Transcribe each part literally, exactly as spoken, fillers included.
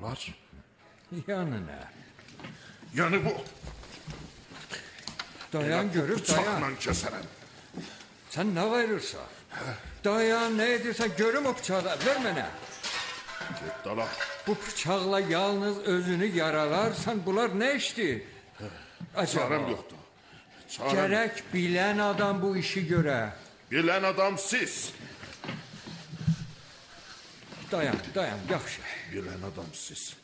var? Yanı nə? Yani bu. Dayan görüb, dayan. Bıçaqla kəsərəm. Sən nə qayırırsan? Dayan, nə edirsən? Görüm o bıçağı, ver mənə. Get dala. Bu bıçaqla yalnız özünü yaralarsan, bunlar nə işdir? Çarəm yoxdur. Çarəm. Gərək bilən adam bu işi görə. Bilən adam siz. Dayan, dayan, yaxşı. Bilən adam siz.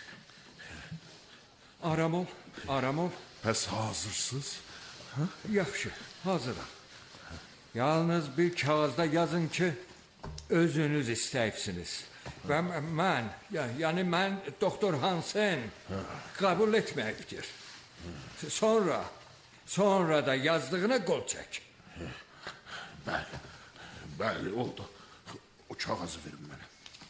Aram ol, aram ol. Pəs hazırsınız? Yaxşı, hazıram. Yalnız bir kağızda yazın ki, özünüz istəyibsiniz. Və mən, yəni mən doktor Hansen qəbul etməyibdir. Sonra, sonra da yazdığına qol çək. Bəli, bəli, oldu. O kağızı verin mənə.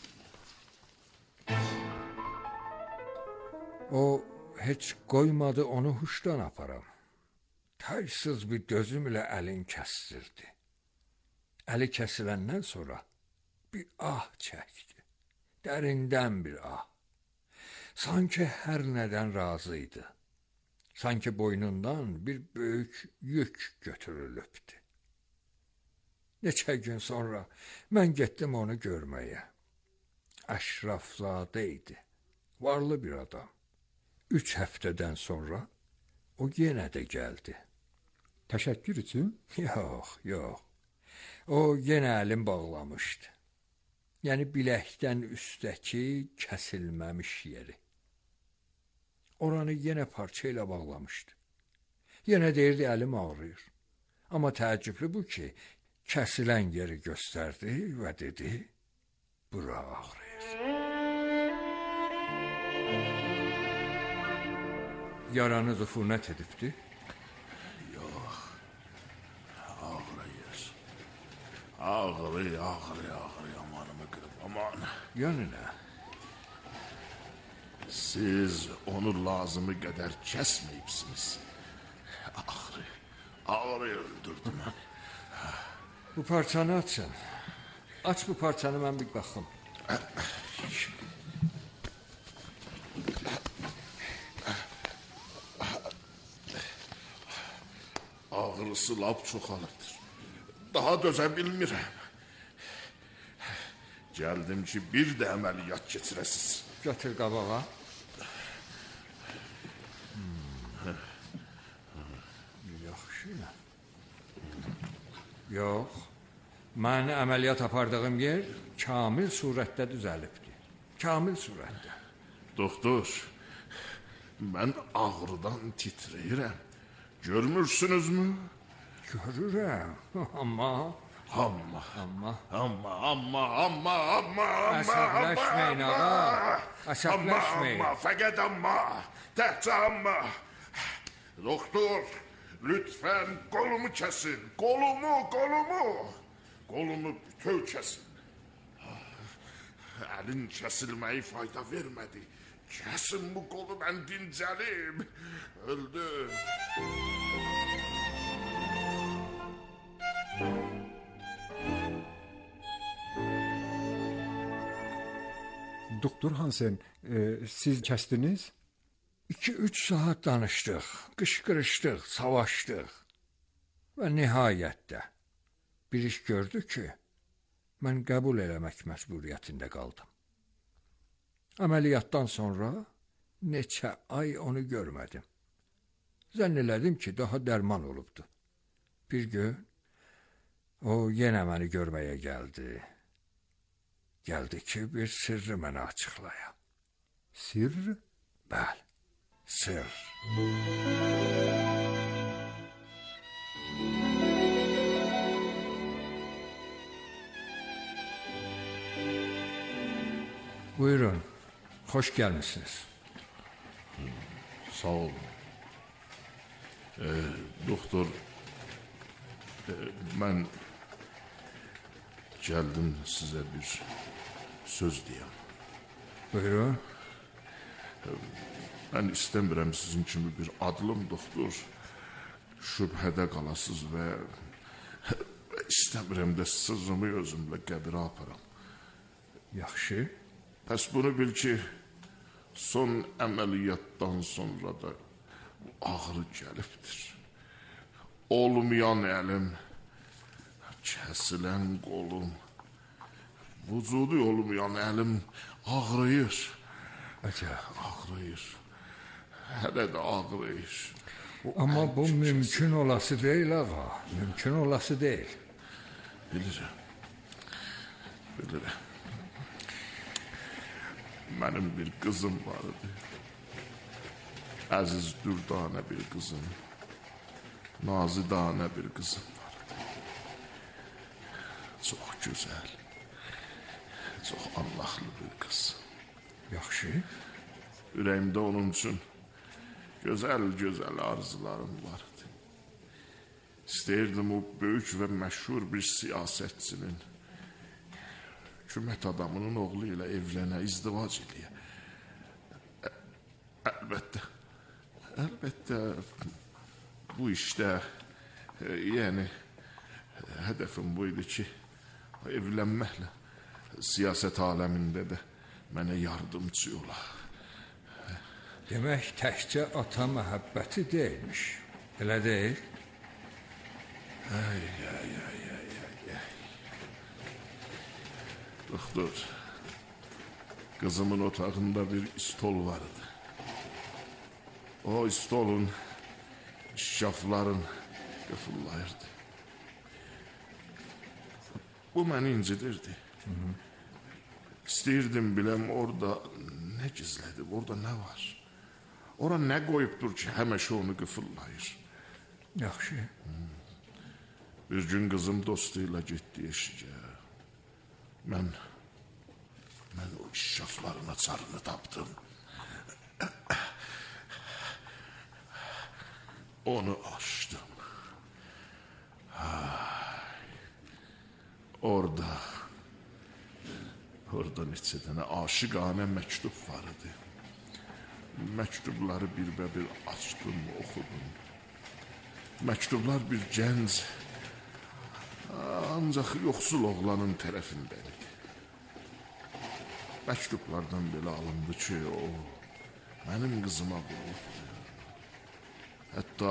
O heç qoymadı onu huşdan aparam. Taysız bir dözüm ilə əlin kəsdirdi. Əli kəsiləndən sonra bir ah çəkdi. Dərindən bir ah. Sanki hər nədən razı idi. Sanki boynundan bir böyük yük götürülübdü. Neçə gün sonra mən getdim onu görməyə. Əşrafzadə idi. Varlı bir adam. Üç həftədən sonra o yenə də gəldi. Təşəkkür üçün? Yox, yox. O yenə əlim bağlamışdı. Yəni biləkdən üstəki kəsilməmiş yeri. Oranı yenə parça ilə bağlamışdı. Yenə deyirdi əlim ağrıyır. Amma təəccüblü bu ki, kəsilən yeri göstərdi və dedi, bura ağrıyır. Yaranız üfunət edibdi? Yox, ağrıyır. Ağrıyır, ağrıyır, ağrıyır, amanımı qırıb, aman. Yəni nə? Siz onu lazımı qədər kəsməyibsiniz. Ağrıyır, ağrıyır, öldürdü məni. Bu parçanı açın. Aç bu parçanı, mən bir baxım. Ağrısı lap çoxalıbdır. Daha dözə bilmirəm. Gəldim ki, bir də əməliyyat keçirəsiz. Götür qabağa. Yaxşı. Yox. Mən əməliyyat apardığım yer kamil surətdə düzəlibdi. Kamil surətdə. Doktor, mən ağrıdan titrəyirəm. Görmürsünüzmü? Görürəm, amma... Amma, Amma... amma, amma, amma, amma, Əsəbləşməyin, ağa. Əsəbləşməyin. Amma, fəqət amma, təhcə amma. Doktor, lütfən qolumu kəsin, qolumu, qolumu. Qolumu bütöv kəsin. Əlin kəsilməyi fayda vermədi. Kəsin bu qolu, mən dincəlim. Öldü. Doktor Hansen, e, siz kəstiniz? İki, üç saat danışdıq, qışqırışdıq, savaşdıq. Və nihayətdə bir iş gördü ki, mən qəbul eləmək məcburiyyətində qaldım. Əməliyyatdan sonra neçə ay onu görmədim. Zənn elədim ki, daha dərman olubdu. Bir gün o yenə məni görməyə gəldi. Gəldi ki, bir sirri mənə açıqlaya. Sirr? Bəli, sirr. Buyurun, xoş gəlmişsiniz. Sağ olun. Ee, doktor, e, mən gəldim sizə bir söz deyəm. Buyurun. Mən istəmirəm sizin kimi bir adlım doktor şübhədə qalasız və istəmirəm də sırrımı özümlə qəbirə aparam. Yaxşı. Pəs bunu bil ki, son əməliyyatdan sonra da ağrı gəlibdir. Olmayan əlim, kəsilən qolum, vücudu olmayan əlim ağrıyır. Əcəb. Ağrıyır. Hələ də ağrıyır. Amma bu mümkün olası deyil ağa. Mümkün olası deyil. Bilirəm. Bilirəm. Mənim bir qızım vardı. Əziz dürdanə bir qızım. Nazidanə bir qızım vardı. Çox gözəl. Çox Allahlı bir qız. Yaxşı. Ürəyimdə onun üçün gözəl-gözəl arzularım vardı. İstəyirdim o böyük və məşhur bir siyasətçinin, hökumət adamının oğlu ilə evlənə, izdivac eləyə. Əlbəttə, əlbəttə bu işdə, yəni hədəfim bu idi ki, evlənməklə siyasət aləmində də mənə yardımcı ola. Demək təkcə ata məhəbbəti deyilmiş. Elə deyil? Ay, ay, ay, ay, ay, ay. Doktor, kızımın otağında bir stol vardı. O stolun şafların qıfıllayırdı. Bu məni incidirdi. İstəyirdim biləm orada nə gizlədib, orada nə var? Ora nə qoyubdur ki, həmişə onu qıfıllayır. Yaxşı. Bir gün qızım dostuyla getdi eşiyə. Mən, mən o şafların açarını tapdım. Onu açdım. Orada, orada neçə dənə aşıqanə məktub var idi. Məktubları bir-bə-bir açdım, oxudum. Məktublar bir gənc, ancaq yoxsul oğlanın tərəfindən idi. Məktublardan belə alındı ki, o mənim qızıma vurulubdu. Hətta,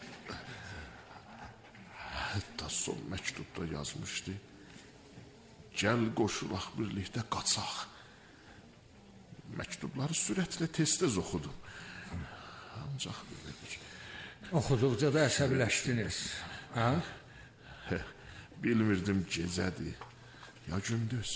hətta son məktubda yazmışdı. Gəl qoşulaq birlikdə qaçaq. Məktubları sürətlə tez-tez oxudum. Ancaq belədir. Oxuduqca da əsəbləşdiniz. Ha? Bilmirdim gecədir, ya gündüz.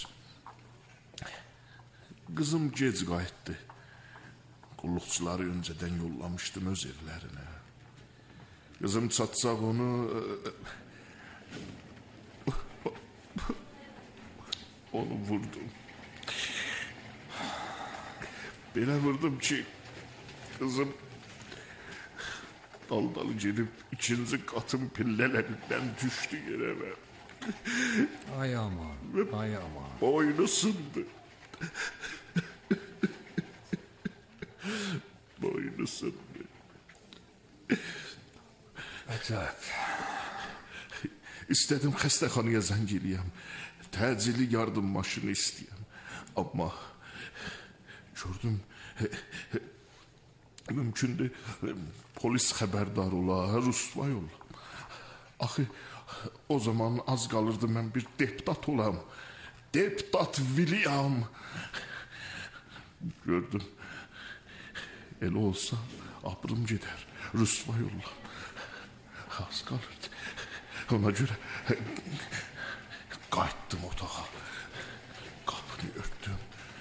Qızım gec qayıtdı. Qulluqçuları öncədən yollamışdım öz evlərinə. Qızım çatsaq onu... Onu vurdum. Belə vurdum ki, qızım dal-dal gedib ikinci qatın pillələrindən düşdü yerə və... Ay aman, ay aman. Boynu sındı. Boynu sındı. Əcəb. İstədim xəstəxanaya zəng eləyəm. Təcili yardım maşını istəyəm. Amma gördüm, mümkündür polis xəbərdar ola, rüsvay ola. Axı, o zaman az qalırdı mən bir deputat olam. Deputat William. Gördüm, elə olsa abrım gedər, rüsvay ola. Az qalırdı. Ona görə qayıtdım otağa. Qapını örtdüm.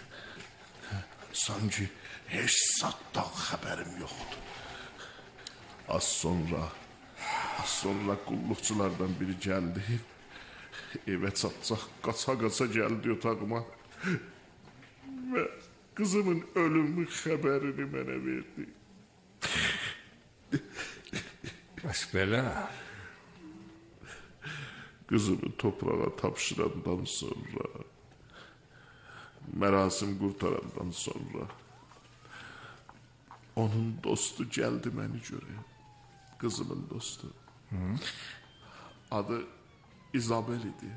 Sanki heç satdan xəbərim yoxdur. Az sonra, az sonra qulluqçulardan biri gəldi. Evə çatacaq, qaça-qaça gəldi otağıma. Və qızımın ölümü xəbərini mənə verdi. Bəs belə? Qızımı toprağa tapşırandan sonra, mərasim qurtarandan sonra, onun dostu gəldi məni görə. Qızımın dostu. Hı? Adı İzabel idi.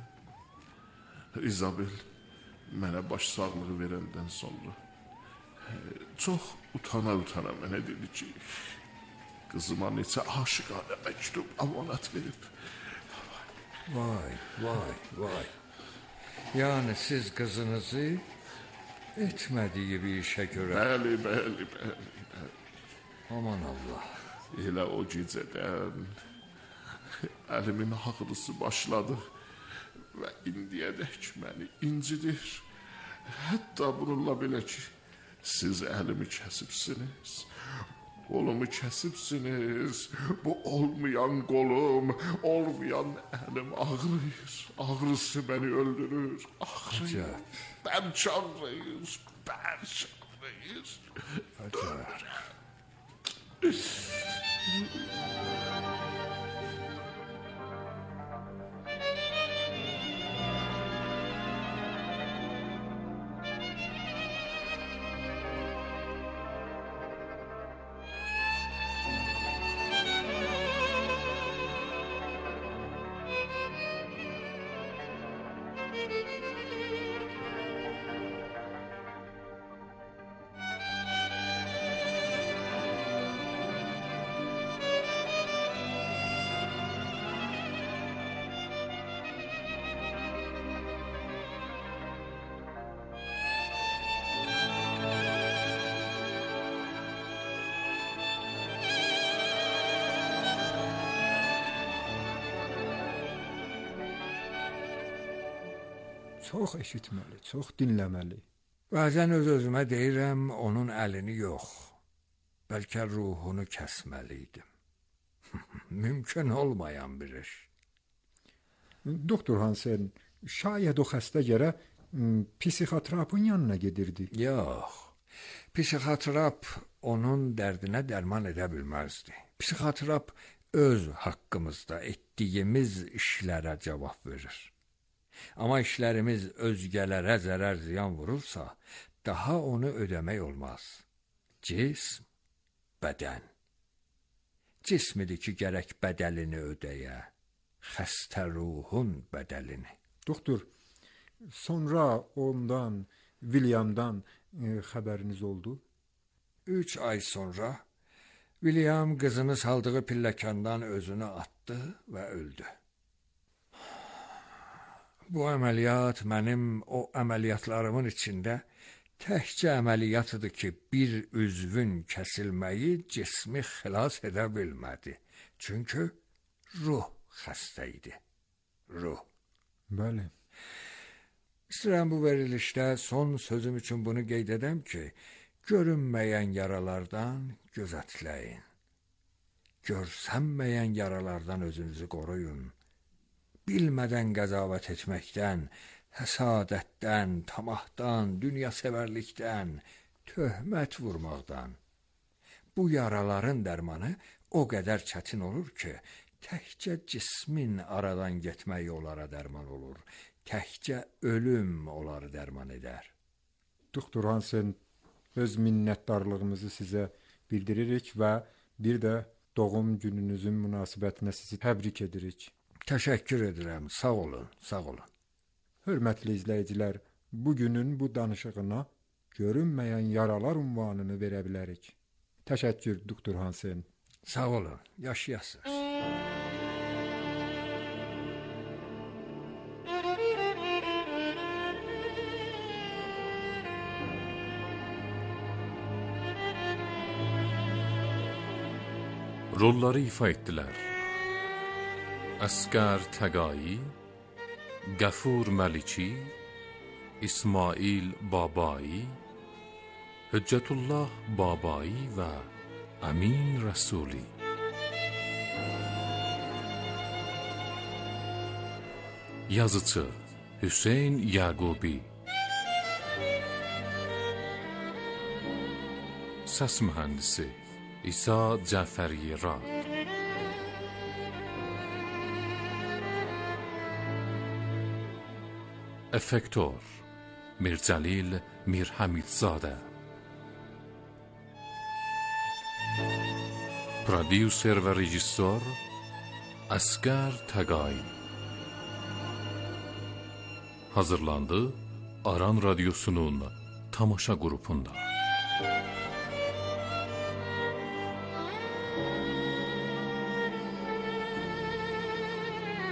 İzabel mənə baş sağlığı verəndən sonra çox utana-utana mənə dedi ki, qızıma neçə aşıqanə məktub amanat verib. Vay, vay, vay. Yani siz kızınızı etmədiyi bir işə görə... Bəli, bəli, bəli, bəli. Aman Allah. Elə o gecədən əlimin ağrısı başladı və indiyədək məni incidir. Hətta bununla belə ki, siz əlimi kəsibsiniz, qolumu kəsibsiniz. Bu olmayan qolum, olmayan əlim ağrıyır. Ağrısı məni öldürür, ağrıyır. Bərk ağrıyır, bərk ağrıyır. Acayip. Çox eşitməli, çox dinləməli. Bəzən öz-özümə deyirəm, onun əlini yox, bəlkə ruhunu kəsməliydim. Mümkün olmayan bir iş. Doktor Hansen, şayət o xəstə gərə psixoterapın yanına gedirdi. Yox, psixoterap onun dərdinə dərman edə bilməzdi. Psixoterap öz haqqımızda etdiyimiz işlərə cavab verir. Amma işlərimiz özgələrə zərər ziyan vurursa, daha onu ödəmək olmaz. Cism, bədən. Cismidir ki, gərək bədəlini ödəyə, xəstə ruhun bədəlini. Doktor, sonra ondan, William'dan e, xəbəriniz oldu? Üç ay sonra William qızını saldığı pilləkandan özünü atdı və öldü. Bu əməliyyat mənim o əməliyyatlarımın içində təkcə əməliyyatıdır ki, bir üzvün kəsilməyi cismi xilas edə bilmədi. Çünki ruh xəstə idi. Ruh. Bəli. İstəyirəm bu verilişdə son sözüm üçün bunu qeyd edəm ki, görünməyən yaralardan gözətləyin. Görsənməyən yaralardan özünüzü qoruyun. Bilmədən qəzavət etməkdən, həsadətdən, tamahdan, dünyasevərlikdən, töhmət vurmaqdan. Bu yaraların dərmanı o qədər çətin olur ki, təkcə cismin aradan getməyi onlara dərman olur. Təkcə ölüm onları dərman edər. Doktor Hansen, öz minnətdarlığımızı sizə bildiririk və bir də doğum gününüzün münasibətinə sizi təbrik edirik. Təşəkkür edirəm, sağ olun, sağ olun. Hörmətli izləyicilər, bugünün bu danışığına görünməyən yaralar unvanını verə bilərik. Təşəkkür, Doktor Hansen. Sağ olun, yaşayasınız. Rolları ifa etdilər. Əsqər Təqai, Qəfur Məliki, İsmail Babai, Hüccətullah Babai və Əmin Rəsuli. Yazıcı Hüseyn Yaqubi. Səs mühəndisi İsa Cəfəri Rad. Effektor Mircəlil Mirhamidzadə. Prodüser və rejissor Əsqər Təqai. Hazırlandı Aran Radyosu'nun tamaşa grubunda.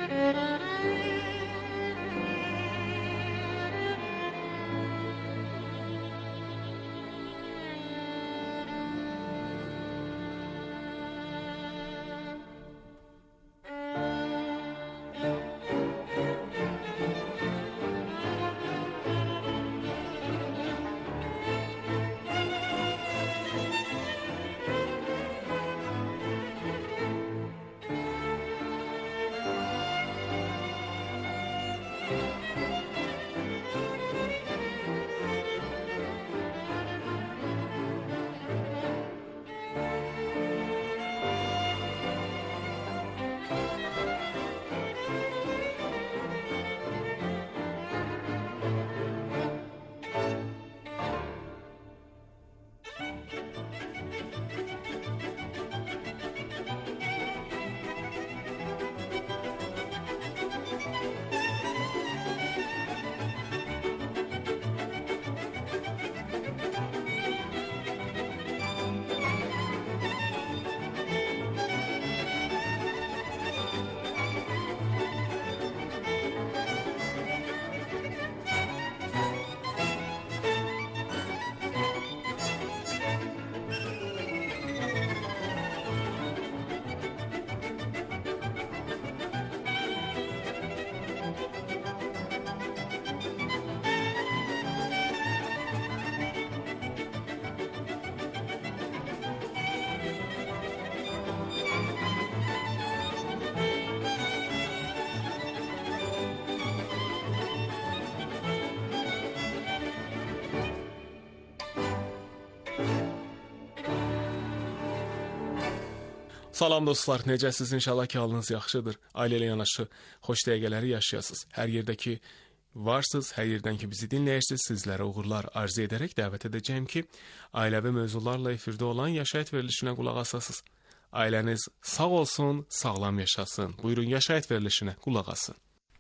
Salam dostlar, necəsiz? İnşallah ki, halınız yaxşıdır. Ailə ilə yanaşı xoş dəqiqələri yaşayasınız. Hər yerdə ki varsınız, hər yerdən ki bizi dinləyirsiniz, sizlərə uğurlar arzu edərək dəvət edəcəyim ki, ailəvi mövzularla efirdə olan Yaşayət verilişinə qulaq asasınız. Ailəniz sağ olsun, sağlam yaşasın. Buyurun, Yaşayət verilişinə qulaq asın.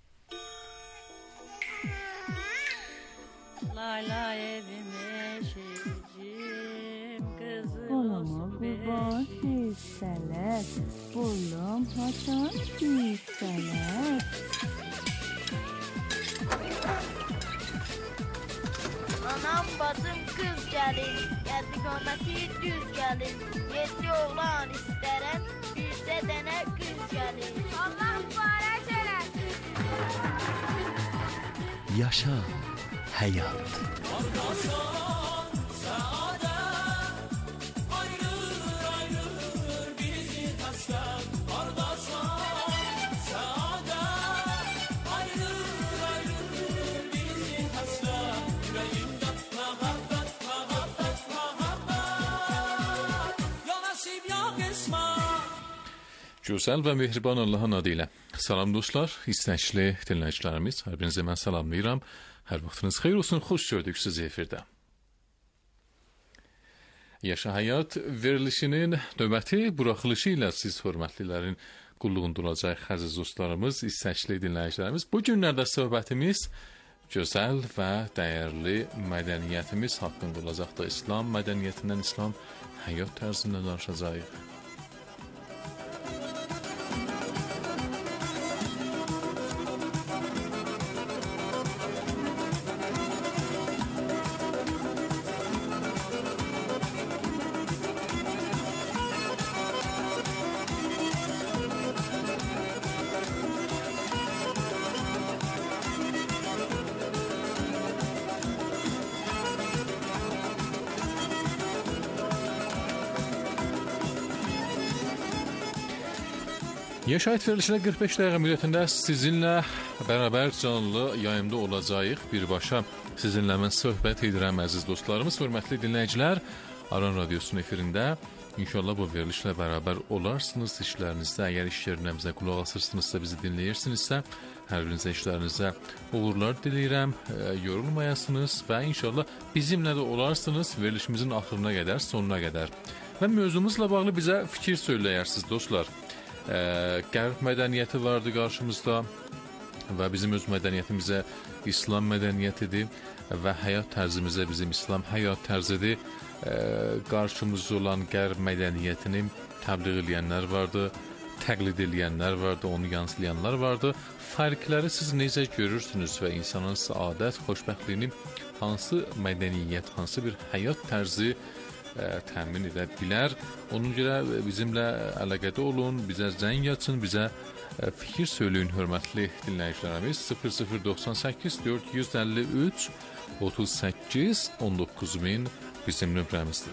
Layla evime şehircim kızım kurban hisseler buldum haçan hisseler. Anam bacım kız gelin, geldi kometi düz gelin. Yedi oğlan isterem, yüzde dene kız gelin. Allah mübarek eylesin. Yaşa hayat. Gözəl və mehriban Allahın adı ilə. Salam dostlar, istəkli dinləyicilərimiz, hər birinizə mən salamlayıram. Hər vaxtınız xeyir olsun, xoş gördük sizi efirdə. Yaşa Həyat verilişinin növbəti buraxılışı ilə siz hörmətlilərin qulluğunda olacaq əziz dostlarımız, istəkli dinləyicilərimiz. Bu günlərdə söhbətimiz gözəl və dəyərli mədəniyyətimiz haqqında olacaqdır. İslam mədəniyyətindən, İslam həyat tərzindən danışacağıq. Yaşayət verilişinə qırx beş dəqiqə müddətində sizinlə bərabər canlı yayımda olacağıq. Birbaşa sizinlə mən söhbət edirəm əziz dostlarımız, hörmətli dinləyicilər. Aran Radiosunun efirində inşallah bu verilişlə bərabər olarsınız işlərinizdə. Əgər iş yerinizə qulaq asırsınızsa, bizi dinləyirsinizsə, hər birinizə işlərinizə uğurlar diləyirəm, e, yorulmayasınız və inşallah bizimlə də olarsınız verilişimizin axırına qədər, sonuna qədər. Və mövzumuzla bağlı bizə fikir söyləyərsiniz dostlar. Qərb mədəniyyəti vardı qarşımızda və bizim öz mədəniyyətimizə İslam mədəniyyətidir və həyat tərzimizə bizim İslam həyat tərzidir. Qarşımızda olan qərb mədəniyyətini təbliğ edənlər vardı, təqlid edənlər vardı, onu yansılayanlar vardı. Fərqləri siz necə görürsünüz və insanın səadət, xoşbəxtliyini hansı mədəniyyət, hansı bir həyat tərzi ə, təmin edə bilər? Onun görə bizimlə əlaqədə olun, bizə zəng açın, bizə ə, fikir söyləyin, hörmətli dinləyicilərimiz. sıfır sıfır doxsan səkkiz dörd yüz əlli üç otuz səkkiz on doqquz min bizim nömrəmizdir.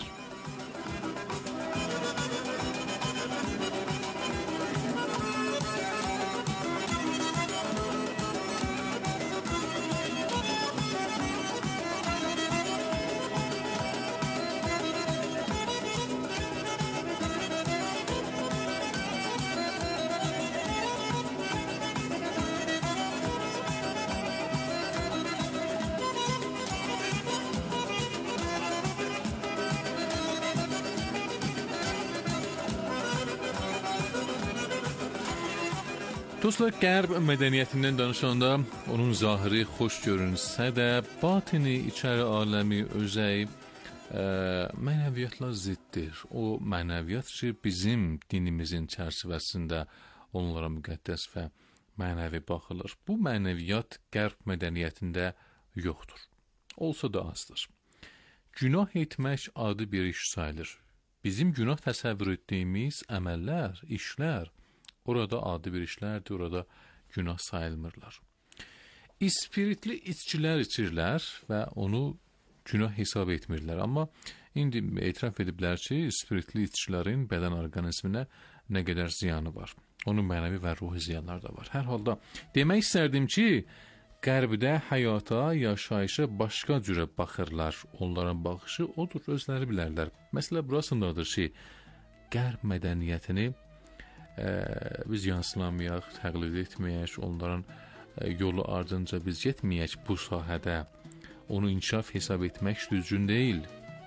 Dostlar, qərb mədəniyyətindən danışanda onun zahiri xoş görünsə də, batini, içəri aləmi, özəyi ə, mənəviyyatla ziddir. O mənəviyyat ki, bizim dinimizin çərçivəsində onlara müqəddəs və mənəvi baxılır. Bu mənəviyyat qərb mədəniyyətində yoxdur. Olsa da azdır. Günah etmək adi bir iş sayılır. Bizim günah təsəvvür etdiyimiz əməllər, işlər, orada adi bir işlərdir, orada günah sayılmırlar. İspiritli içkilər içirlər və onu günah hesab etmirlər. Amma indi etiraf ediblər ki, spiritli içkilərin bədən orqanizminə nə qədər ziyanı var. Onun mənəvi və ruhi ziyanları da var. Hər halda demək istərdim ki, qərbdə həyata, yaşayışa başqa cürə baxırlar. Onların baxışı odur, özləri bilərlər. Məsələ burasındadır ki, qərb mədəniyyətini Ə, biz yansılamayaq, təqlid etməyək, onların ə, yolu ardınca biz getməyək bu sahədə. Onu inkişaf hesab etmək düzgün deyil.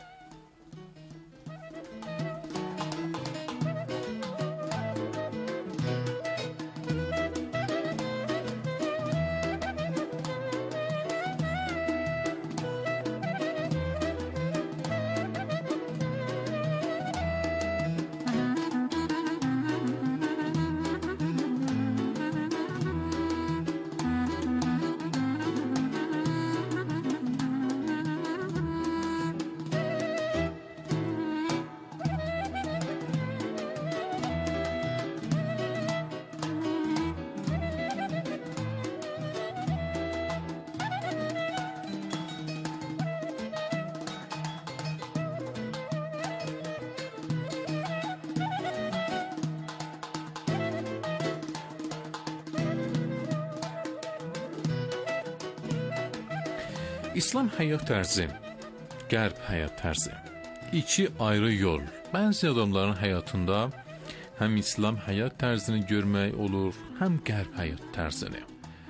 İslam həyat tərzi, qərb həyat tərzi. İki ayrı yol. Bəzi adamların həyatında həm İslam həyat tərzini görmək olur, həm qərb həyat tərzini.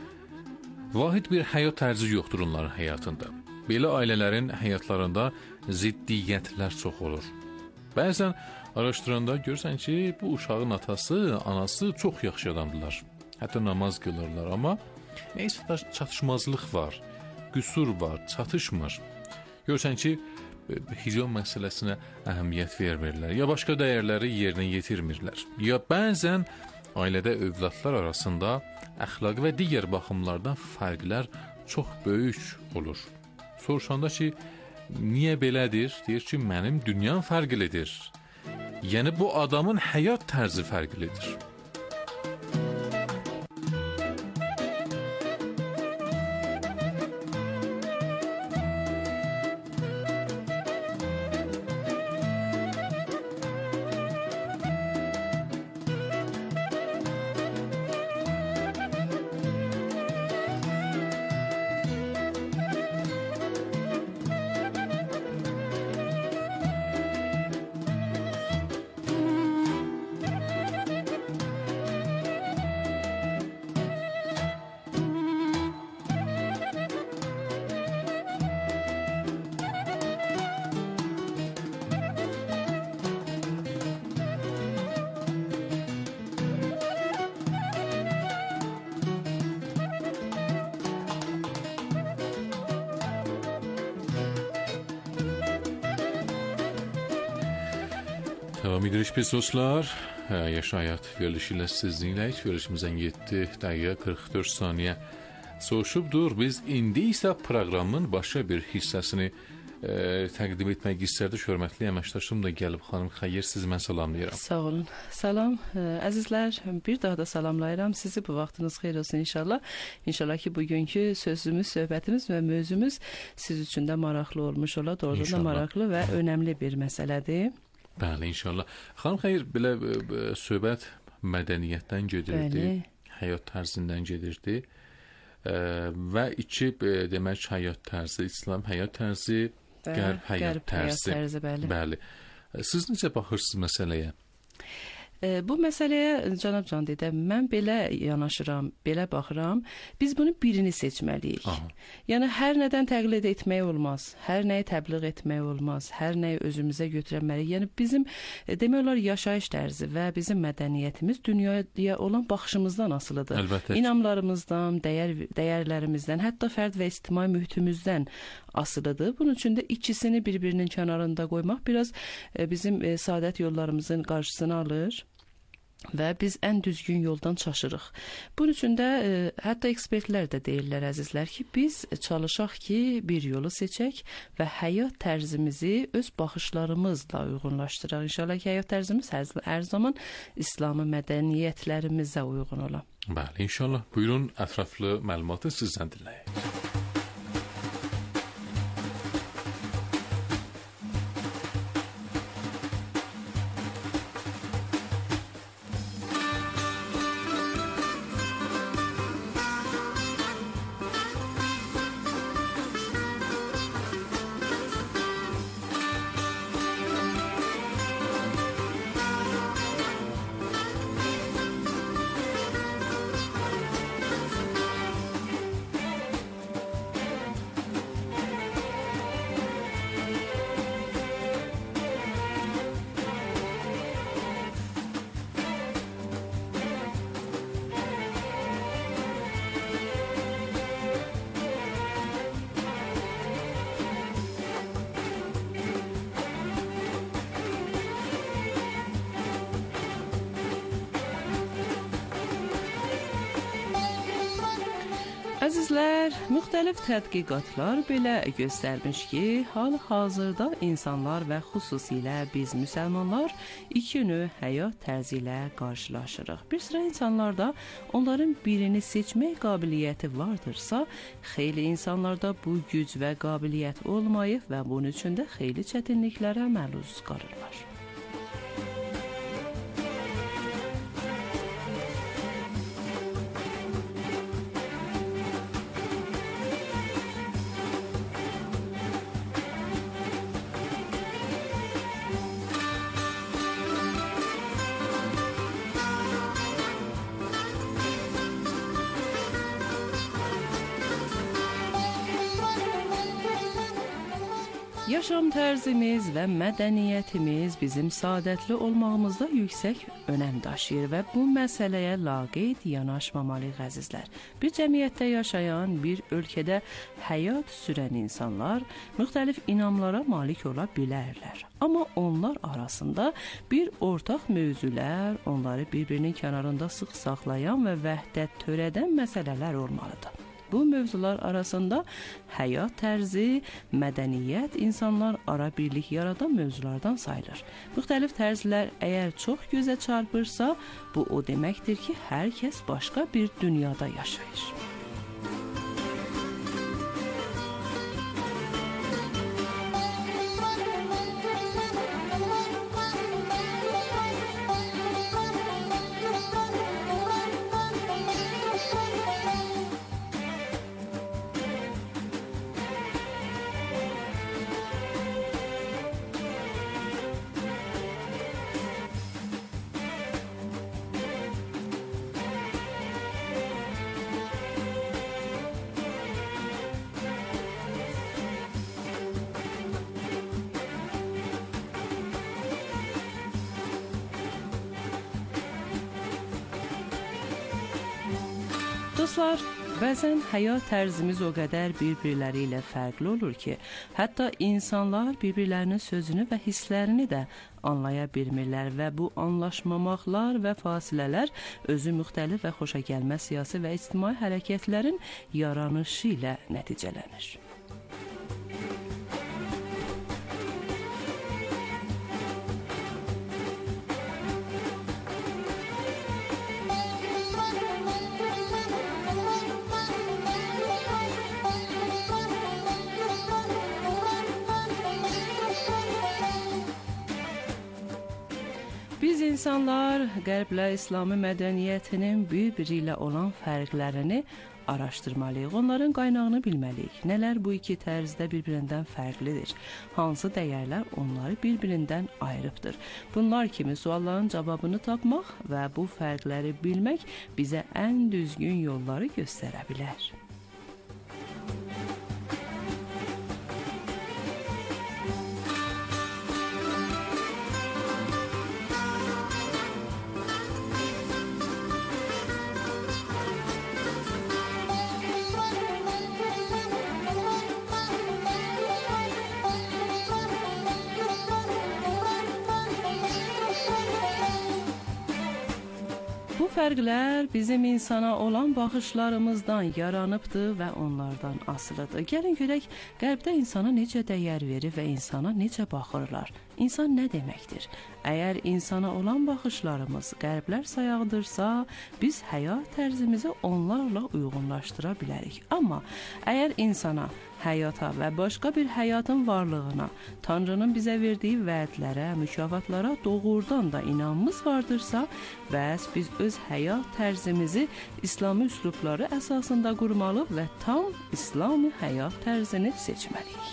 Vahid bir həyat tərzi yoxdur onların həyatında. Belə ailələrin həyatlarında ziddiyyətlər çox olur. Bəzən araşdıranda görürsən ki, bu uşağın atası, anası çox yaxşı adamdılar. Hətta namaz qılırlar, amma neysə çatışmazlıq var. Qüsur var, çatışmır. Görürsən ki, hicab məsələsinə əhəmiyyət vermirlər, ya başqa dəyərləri yerinə yetirmirlər. Ya bəzən ailədə övladlar arasında əxlaq və digər baxımlardan fərqlər çox böyük olur. Soruşanda ki, niyə belədir? Deyir ki, mənim dünyam fərqlidir. Yəni bu adamın həyat tərzi fərqlidir. Devam edirik biz dostlar. Yaş Həyat verilişi ilə sizinləyik. Verilişimizdən yeddi dəqiqə qırx dörd saniyə soğuşubdur. Biz indi isə proqramın başqa bir hissəsini e, təqdim etmək istərdik. Hörmətli əməkdaşım da gəlib, xanım Xeyir, sizi mən salamlayıram. Sağ olun. Salam ə, əzizlər, bir daha da salamlayıram sizi. Bu vaxtınız xeyir olsun inşallah. İnşallah ki bugünkü sözümüz, söhbətimiz və mövzumuz siz üçün də maraqlı olmuş ola. Doğrudan da maraqlı və önəmli bir məsələdir. Bəli, inşallah. Xanım Xeyir, belə ə, ə, söhbət mədəniyyətdən gedirdi, Bəli. həyat tərzindən gedirdi. Ə, və iki ə, demək həyat tərzi, İslam həyat tərzi, qərb həyat qərb tərzi. Həyat tərzi bəli. Bəli. Siz necə baxırsınız məsələyə? E, bu məsələyə cənab Can dedə mən belə yanaşıram, belə baxıram. Biz bunu birini seçməliyik. Aha. Yəni hər nədən təqlid etmək olmaz, hər nəyi təbliğ etmək olmaz, hər nəyi özümüzə götürməliyik. Yəni bizim e, demək olar yaşayış tərzi və bizim mədəniyyətimiz dünyaya olan baxışımızdan asılıdır. Əlbəttə. İnamlarımızdan, dəyər dəyərlərimizdən, hətta fərd və ictimai mühitimizdən asılıdır. Bunun üçün də ikisini bir-birinin kənarında qoymaq biraz e, bizim e, saadət yollarımızın qarşısını alır. Və biz ən düzgün yoldan çaşırıq. Bunun üçün də e, hətta ekspertlər də deyirlər əzizlər ki, biz çalışaq ki, bir yolu seçək və həyat tərzimizi öz baxışlarımızla uyğunlaşdıraq. İnşallah ki, həyat tərzimiz hər, hər zaman İslami mədəniyyətlərimizə uyğun ola. Bəli, inşallah. Buyurun, ətraflı məlumatı sizdən dinləyək. Əzizlər, müxtəlif tədqiqatlar belə göstərmiş ki, hal-hazırda insanlar və xüsusilə biz müsəlmanlar iki növ həyat tərzi ilə qarşılaşırıq. Bir sıra insanlarda onların birini seçmək qabiliyyəti vardırsa, xeyli insanlarda bu güc və qabiliyyət olmayıb və bunun üçün də xeyli çətinliklərə məruz qalırlar. Yaşam tərzimiz və mədəniyyətimiz bizim saadətli olmağımızda yüksək önəm daşıyır və bu məsələyə laqeyd yanaşmamalıyıq əzizlər. Bir cəmiyyətdə yaşayan, bir ölkədə həyat sürən insanlar müxtəlif inamlara malik ola bilərlər. Amma onlar arasında bir ortaq mövzulər, onları bir-birinin kənarında sıx saxlayan və vəhdət törədən məsələlər olmalıdır. Bu mövzular arasında həyat tərzi, mədəniyyət, insanlar ara birlik yaradan mövzulardan sayılır. Müxtəlif tərzlər əgər çox gözə çarpırsa, bu o deməkdir ki, hər kəs başqa bir dünyada yaşayır. Dostlar, Bəzən həyat tərzimiz o qədər bir-birləri ilə fərqli olur ki, hətta insanlar bir-birlərinin sözünü və hisslərini də anlaya bilmirlər və bu anlaşmamaqlar və fasilələr özü müxtəlif və xoşagəlməz siyasi və ictimai hərəkətlərin yaranışı ilə nəticələnir. Biz insanlar Qərblə İslami mədəniyyətinin bir-biri ilə olan fərqlərini araşdırmalıyıq, onların qaynağını bilməliyik. Nələr bu iki tərzdə bir-birindən fərqlidir? Hansı dəyərlər onları bir-birindən ayrıbdır? Bunlar kimi sualların cavabını tapmaq və bu fərqləri bilmək bizə ən düzgün yolları göstərə bilər. Bu fərqlər bizim insana olan baxışlarımızdan yaranıbdır və onlardan asılıdır. Gəlin görək, Qərbdə insana necə dəyər verir və insana necə baxırlar? İnsan nə deməkdir? Əgər insana olan baxışlarımız qərblər sayağıdırsa, biz həyat tərzimizi onlarla uyğunlaşdıra bilərik. Amma əgər insana, həyata və başqa bir həyatın varlığına, Tanrının bizə verdiyi vədlərə, mükafatlara doğrudan da inanmız vardırsa, bəs biz öz həyat tərzimizi İslami üslubları əsasında qurmalı və tam İslami həyat tərzini seçməliyik.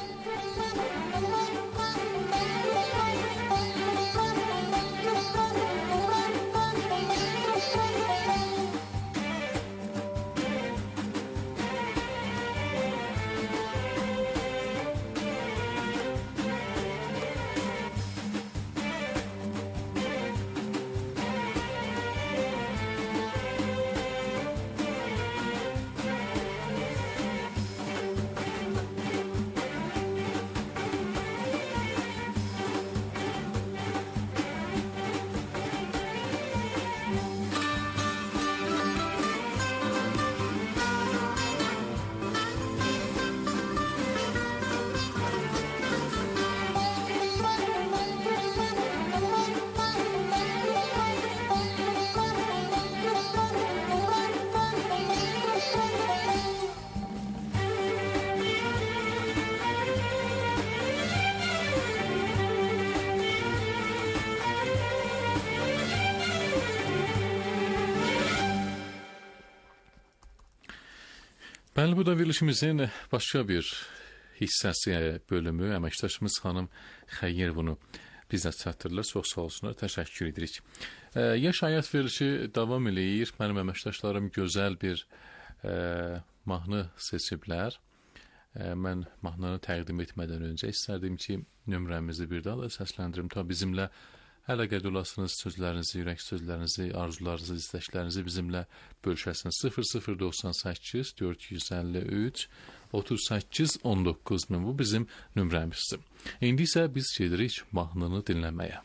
Bəli, bu da verilişimizin başqa bir hissəsi, bölümü. Əməkdaşımız xanım Xəyyər bunu bizə çatdırırlar. Çox sağ olsunlar, təşəkkür edirik. Yaş həyat verilişi davam eləyir. Mənim əməkdaşlarım gözəl bir e, mahnı seçiblər. E, mən mahnını təqdim etmədən öncə istərdim ki, nömrəmizi bir daha da səsləndirim. Ta bizimlə əlaqədə olasınız, sözlərinizi, ürək sözlərinizi, arzularınızı, istəklərinizi bizimlə bölüşəsiniz. sıfır sıfır doxsan səkkiz dörd yüz əlli üç otuz səkkiz on doqquz min, bu bizim nömrəmizdir. İndi isə biz gedirik mahnını dinləməyə.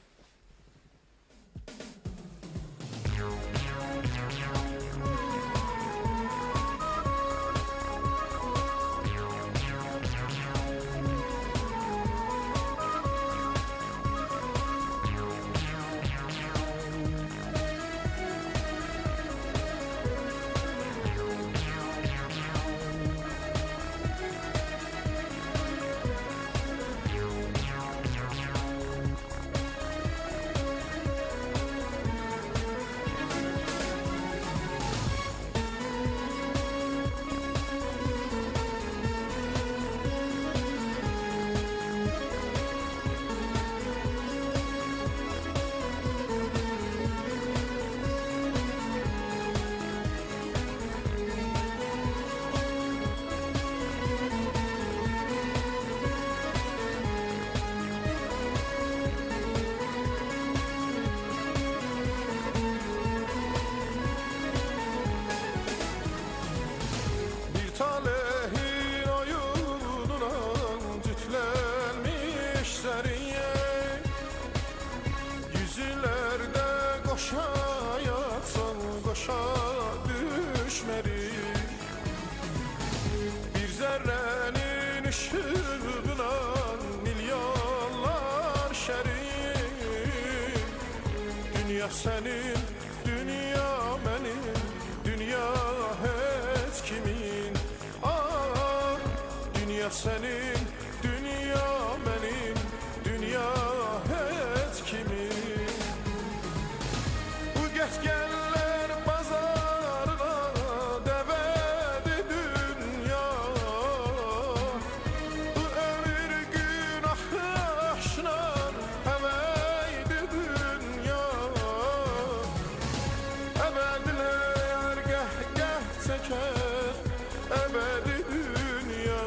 Dünya senin, dünya benim, dünya hiç kimin. Aa, dünya senin, dünya benim, dünya hiç kimin. Bu geçgenler pazarına devedi dünya. Bu ömür günah aşına heveydi dünya. Ebediler geh geh çeker ebedi dünya.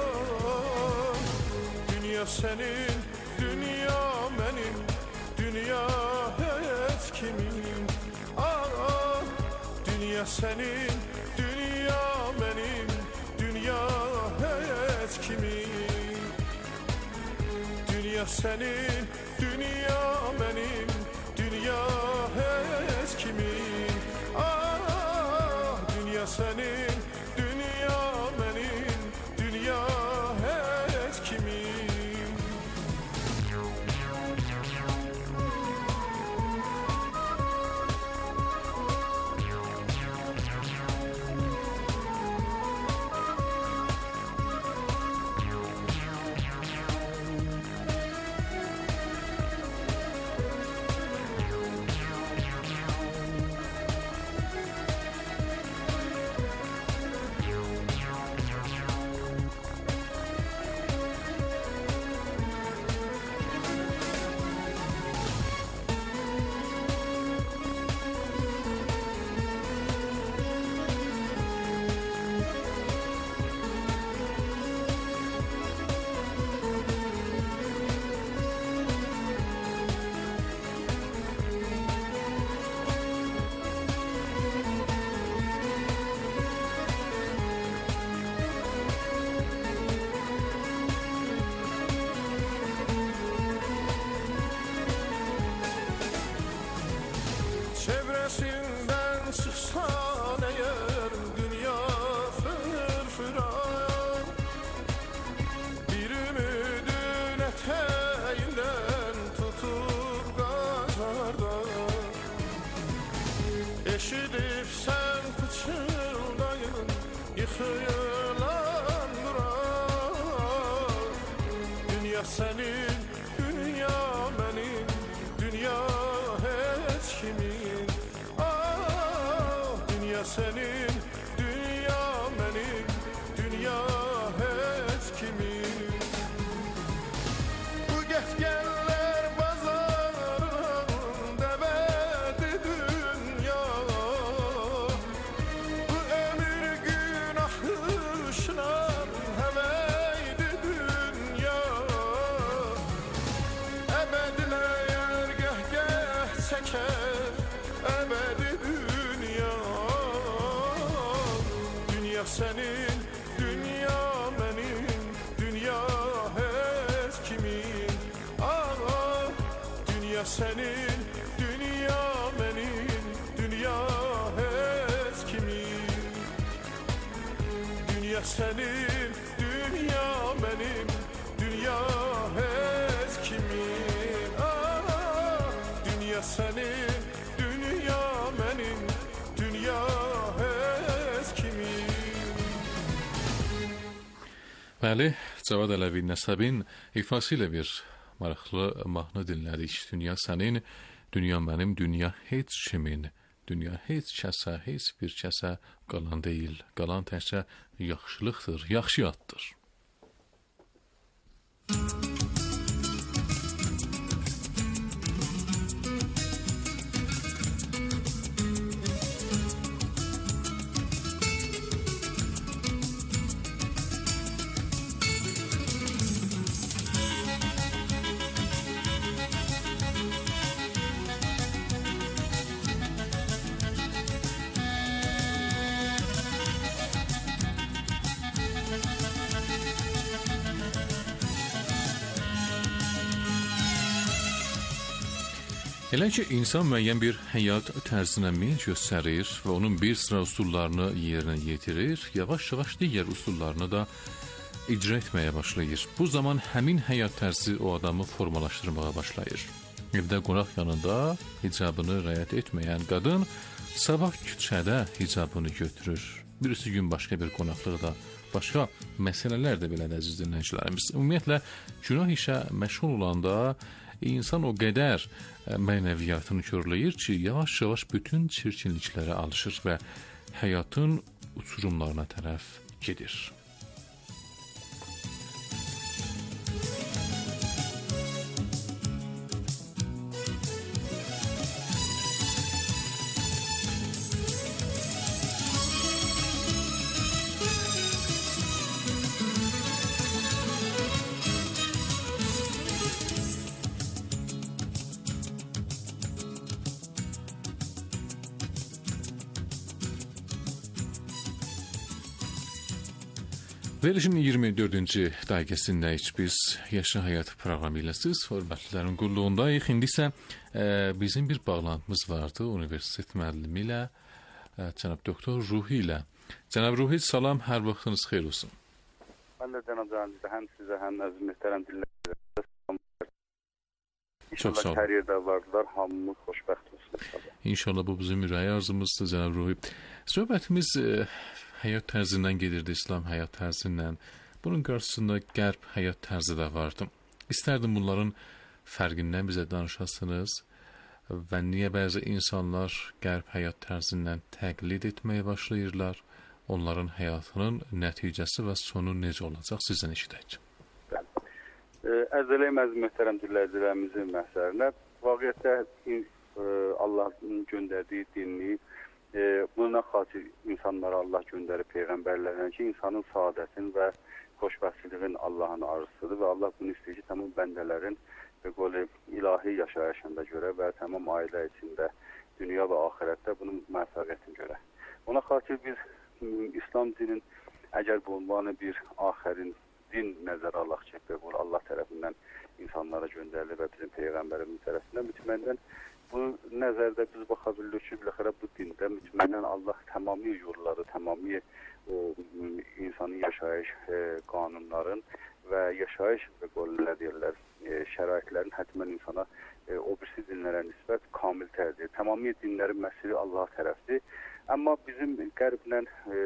Dünya senin, dünya benim, dünya hiç kimin. Aa, dünya senin, dünya benim, dünya hiç kimin. Dünya senin, dünya benim, dünya hiç kimin. Aa, dünya senin, dünya benim, dünya hiç kimin. Çevresinden çıksan eğer dünya fırfıran, bir ümidin eteğinden tutur gazardan. Eşidip sen fıçıldayın yıkılan duran. Dünya senin, dünya benim, dünya hiç kimin. Dünya senin, dünya benim, dünya hiç kimin. Bu geçgenler pazarına devedi dünya. Bu ömür günah işine heveydi dünya. Ebediler geh geh çeker ebedi dünya. Dünya senin, dünya benim, dünya hiç kimin. Aa, dünya senin, dünya benim, dünya hiç kimin. Dünya senin, dünya benim, dünya hiç kimin. Aa, dünya senin, dünya benim, dünya hiç kimin. Bəli, Cavad Ələvi Nəsəbin ifası ilə bir maraqlı mahnı dinlədik. Dünya sənin, dünya mənim, dünya heç kimin. Dünya heç kəsə, heç bir kəsə qalan deyil. Qalan təkcə yaxşılıqdır, yaxşı yaddır. Elə ki, insan müəyyən bir həyat tərzinə meyl göstərir və onun bir sıra usullarını yerinə yetirir, yavaş-yavaş digər usullarını da icra etməyə başlayır. Bu zaman həmin həyat tərzi o adamı formalaşdırmağa başlayır. Evdə qonaq yanında hicabını rəayət etməyən qadın sabah küçədə hicabını götürür. Birisi gün başqa bir qonaqlıqda, başqa məsələlər də belədir əziz dinləyicilərimiz. Ümumiyyətlə, günah işə məşğul olanda insan o qədər mənəviyyatını körləyir ki, yavaş-yavaş bütün çirkinliklərə alışır və həyatın uçurumlarına tərəf gedir. Verilişin iyirmi dördüncü dəqiqəsindəyik biz Yaşa Həyat proqramı ilə siz hörmətlilərin qulluğundayıq. İndi isə e, bizim bir bağlantımız vardı universitet müəllimi ilə, e, cənab doktor Ruhi ilə. Cənab Ruhi, salam, hər vaxtınız xeyir olsun. Mən də cənab Canizdə həm sizə, həm əziz mühtərəm dinləyicilərə Çox sağ olun. Hər yerdə vardılar, hamımız xoşbəxt olsun. İnşallah bu bizim ürəyi arzumuzdur, cənab Ruhi. Söhbətimiz e, həyat tərzindən gedirdi, İslam həyat tərzindən. Bunun qarşısında qərb həyat tərzi də vardı. İstərdim bunların fərqindən bizə danışasınız və niyə bəzi insanlar qərb həyat tərzindən təqlid etməyə başlayırlar, onların həyatının nəticəsi və sonu necə olacaq, sizdən eşidək. Ərz eləyim əziz möhtərəm dinləyicilərimizin məhsərinə. Vaqiətdə Allahın göndərdiyi dinliyi, E, buna xatir insanlara Allah göndərib peyğəmbərlərlə ki, insanın saadətin və xoşbəxtliyin Allahın arzusudur və Allah bunu istəyir ki, tamam bəndələrin və qoli ilahi yaşayışında görə və tamam ailə içində, dünya və axirətdə bunun müvəffəqiyyətini görə. Ona xatir biz İslam dinin əgər bulmanı bir axərin din nəzərə alaq ki, və Allah tərəfindən insanlara göndərilir və bizim peyğəmbərimiz tərəfindən mütməndən bu nəzərdə biz baxa bilirik ki, biləxərə bu dində mütməndən Allah tamamilə yolları, tamamilə o insanın yaşayış e, qanunların və yaşayış və qollər deyirlər, e, şəraitlərin həttəmən insana e, o birisi dinlərə nisbət kamil tərdir. Tamamilə dinlərin məsiri Allah tərəfdir. Amma bizim qərblə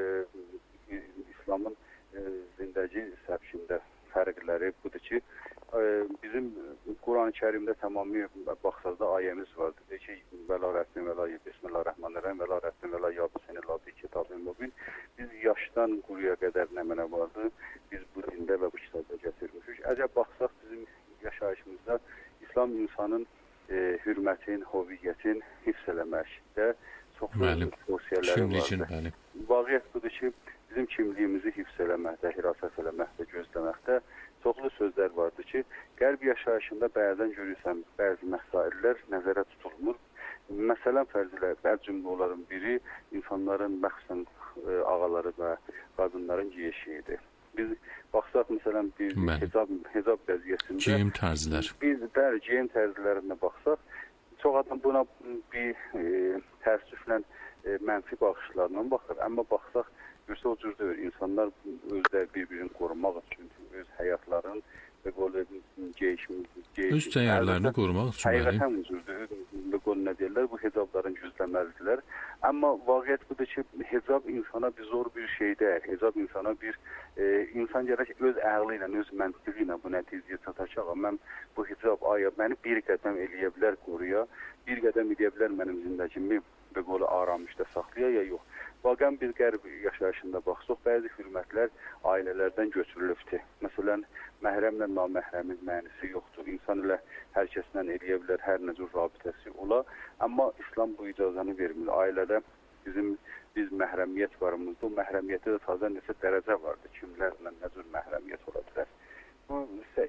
e, İslamın e, zindəci səbşində fərqləri budur ki, bizim Quran-ı Kərimdə tamamilə baxsazda ayəmiz vardır. Deyir ki, vəla rəbbin vəla bismillahirrahmanirrahim vəla rəbbin vəla yabisəni labi kitabın mübin. Biz yaşdan quruya qədər nə mənə vardı, biz bu dində və bu kitabda gətirmişik. Əgər baxsaq bizim yaşayışımızda İslam insanın e, hürmətin, hoviyyətin hifz eləməkdə çoxlu tövsiyələri vardır. Vaqiət budur ki, bizim kimliyimizi hifz eləməkdə, hirasət eləməkdə, gözləməkdə çoxlu sözlər vardır ki, qərb yaşayışında bəzən görürsən, bəzi məsaillər nəzərə tutulmur. Məsələn, fərzilə, bəzi cümlələrin biri insanların məxsən e, ağaları və qadınların giyişiyidir. Biz baxsaq, məsələn, bir hicab, hicab vəziyyəsində geyim tərzlər. Biz bəli, geyim tərzlərinə baxsaq, çox adam buna bir e, təəssüflə e, mənfi baxışlarla baxır. Amma baxsaq, görsə o cür deyil. İnsanlar özləri bir-birini qorumaq üçün öz həyatlarının və qolu geyişim, geyişim, öz dəyərlərini qorumaq üçün həqiqətən üzürdür. Və qolu nə deyirlər, bu hicabların gözləməlidirlər. Amma vaqiət budur ki, hicab insana bir zor bir şey deyil. Hicab insana bir, e, insan gərək öz əqli ilə, öz məntiqi ilə bu nəticəyə çatacaq. Mən bu hicab aya məni bir qədəm eləyə bilər qoruya, bir qədəm eləyə bilər mənim zindəcimi və qolu aramışda saxlaya ya yox. Vaqən bir qərb yaşayışında baxsaq, bəzi hürmətlər ailələrdən götürülübdür. Məsələn, məhrəmlə naməhrəmin mənisi yoxdur. İnsan ilə hər kəslə eləyə bilər, hər nə cür rabitəsi ola. Amma İslam bu icazəni vermir. Ailədə bizim biz məhrəmiyyət varımızda, o məhrəmiyyətdə də tazə neçə dərəcə vardır. Kimlərlə nə cür məhrəmiyyət ola bilər. Bu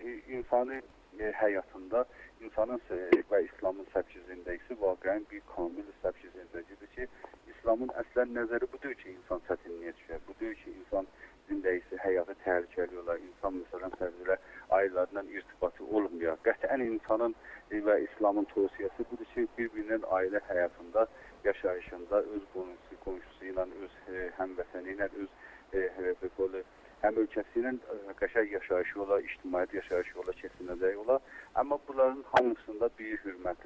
insani e, həyatında insanın və İslamın səbki zindəgisi vaqəən bir kamil səbki zindəgidir ki, İslamın əslən nəzəri budur ki, insan çətinliyə düşər. Budur ki, insan zindəgisi həyatı təhlükəli olar. İnsan, məsələn, fərzilə ailələrlə irtibatı olmuyor. Qətiən insanın və İslamın tövsiyəsi budur ki, bir-birinin ailə həyatında, yaşayışında, öz qonşusu, qonşusu ilə, öz e, həmvətəni ilə, öz e, böyle, həm ölkəsi ilə qəşəng yaşayışı ola, ictimaiyyət yaşayışı ola, kesinəcək ola. Amma bunların hamısında bir hürmət,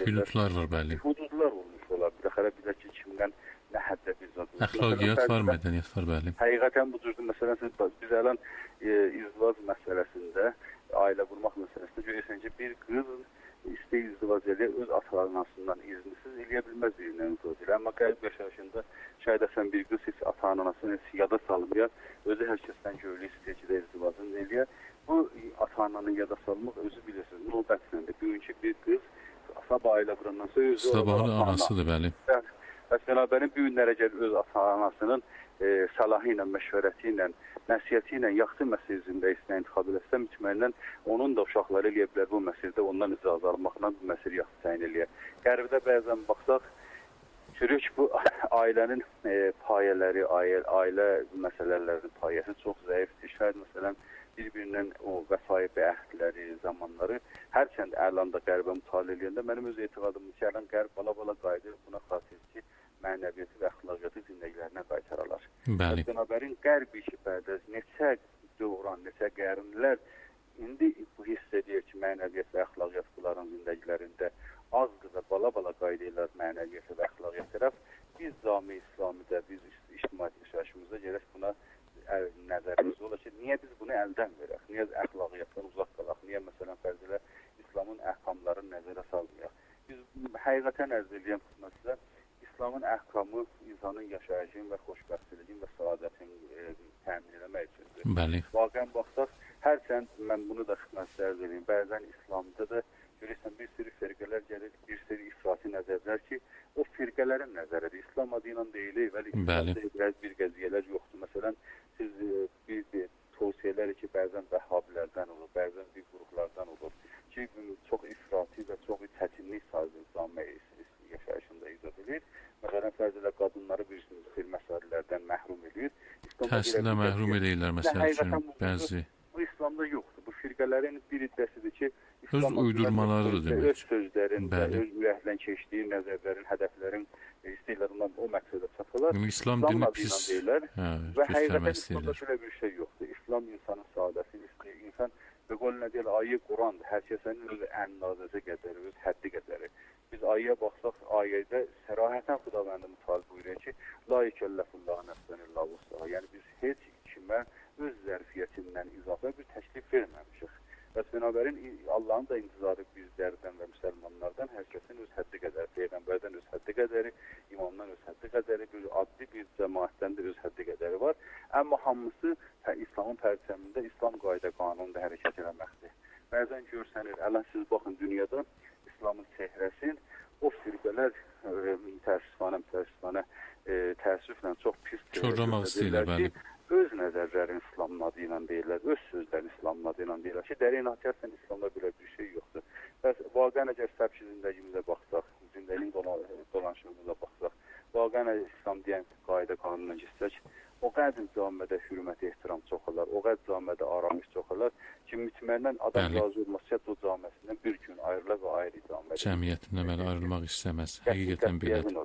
Hüdudlar var, bəli. Hüdudlar olmuş olar. Bir xərə bizə ki, kimdən nə həddə biz zaten. Əxlaqiyyat var, mədəniyyət var, bəli. Həqiqətən bu cürdür. Məsələn, siz biz ələn e, izdivac məsələsində, ailə qurmaq məsələsində görürsən ki, bir qız istəyi izdivac edə öz ata-anasından iznisiz eləyə bilməz birindən izdivac edə. Amma qərb yaşayışında şayad əsən bir qız heç ata-anasını heç yada salmaya, özü hər kəsdən görülü istəyir ki, izdivacını eləyə. Bu ata-ananı yada salmaq özü bilirsiniz. Növbətləndə bugünkü bir qız sabah ailə qurandan sonra özü sabahın anasıdır, bəli. Bəs bərabərin bu günlərə gəlir öz ata-anasının e, salahı ilə, məşvərəti ilə, nəsiyyəti ilə yaxşı məsələsində istəyən intiqab eləsə, mütməyindən onun da uşaqları eləyə bilər bu məsələdə ondan icazə almaqla bu məsələ yaxşı təyin eləyə. Qərbdə bəzən baxsaq, görürük ki, bu ailənin e, payələri, ailə, ailə məsələlərinin payəsi çox zəifdir. Şayad məsələn, bir-birinin o vəsait və əhdləri, zamanları hərçənd əlanda qərbə mütaliə edəndə mənim öz etiqadımdır ki, ələn qərb bala-bala qayıdır buna xatir ki, mənəviyyatı və əxlaqiyyatı zindəgilərinə qaytaralar. Bəli. Bənabərin qərb işi bərdə neçə dövran, neçə qərnlər indi bu hiss edir ki, mənəviyyat və əxlaqiyyat bunların zindəgilərində azdır və bala-bala qayıdırlar mənəviyyatı və əxlaqiyyat tərəf. Biz cami İslamidə, biz ictimaiyyət yaşayışımızda gərək buna nəzərimiz ola ki, niyə biz bunu əldən verək? Niyə əxlaqiyyatdan uzaq qalaq? Niyə məsələn fərzilə İslamın əhkamlarını nəzərə salmayaq? Biz həqiqətən ərz edəyəm sizə, İslamın əhkamı insanın yaşayışını və xoşbəxtliyin və saadətini e, təmin eləmək üçündür. Bəli. Vaqən baxsaq, hərçənd mən bunu da xidmətdə ərz edeyim. Bəzən İslamda da görürsən bir sürü firqələr gəlir, bir sürü ifrati nəzərlər ki, o firqələrin nəzəridir. İslam adı ilə deyilir, vəli İslamda bir qəziyyələr yoxdur. Məsələn, siz e, bir, bir tövsiyələr ki, bəzən vəhhabilərdən olur, bəzən bir qruplardan olur ki, çox ifrati və çox çətinlik sazı İslam yaşayışında icad edir. Məsələn, fərzilə qadınları bir sürü məsələlərdən məhrum edir. Təhsildə məhrum edirlər məsələ üçün bəzi. Bu İslamda yoxdur. Bu firqələrin bir iddəsidir ki, öz uydurmalarıdır demək. Öz sözlərin, öz ürəkdən keçdiyi nəzərlərin, hədəflərin istəyirlər o məqsədə çatırlar. İslam dini pis deyirlər və həqiqətən İslamda belə bir şey yoxdur. İslam insanın saadəsini istəyir. İnsan və qol nə deyil, ayı Qurandır. Hər kəsənin öz əndazəsi qədəri, öz həddi qədəri. Biz ayəyə baxsaq, ayədə sərahətən Xudavəndi mütalib buyuruyor ki, la yekəlləfullahu nəfsən illa vus'aha. Yəni biz heç kimə öz zərfiyyətindən izafə bir təklif verməmişik. Bəs binabərin Allahın da intizarı bizlərdən və müsəlmanlardan hər kəsin öz həddi qədəri, peyğəmbərdən öz həddi qədəri, imamdan öz həddi qədəri, bir adli bir cəmaətdən də öz həddi qədəri var. Amma hamısı İslamın pərçəmində İslam qayda qanununda hərəkət eləməkdir. Bəzən görsənir, ələn siz baxın dünyada İslamın çehrəsin, o firqələr təəssüfənə, təəssüfənə, təəssüflə çox pis çorlamaq istəyirlər, bəli. Öz nəzərlərin İslamın adı ilə deyirlər, öz sözlərin İslamın adı ilə deyirlər ki, dərin hakikətən İslamda belə bir şey yoxdur. Bəs vaqən əgər səbki zindəgimizə baxsaq, zindəliyin dolanışımıza baxsaq, vaqən əgər İslam deyən qayda qanununa gitsək, o qədər camiədə hürmət, ehtiram çox olar, o qədər camiədə aramış çox olar ki, mütməyindən adam razı olmasa o camiəsindən bir gün ayrıla və ayrı camiədə. Cəmiyyətindən belə ayrılmaq istəməz. Həqiqətən belədir.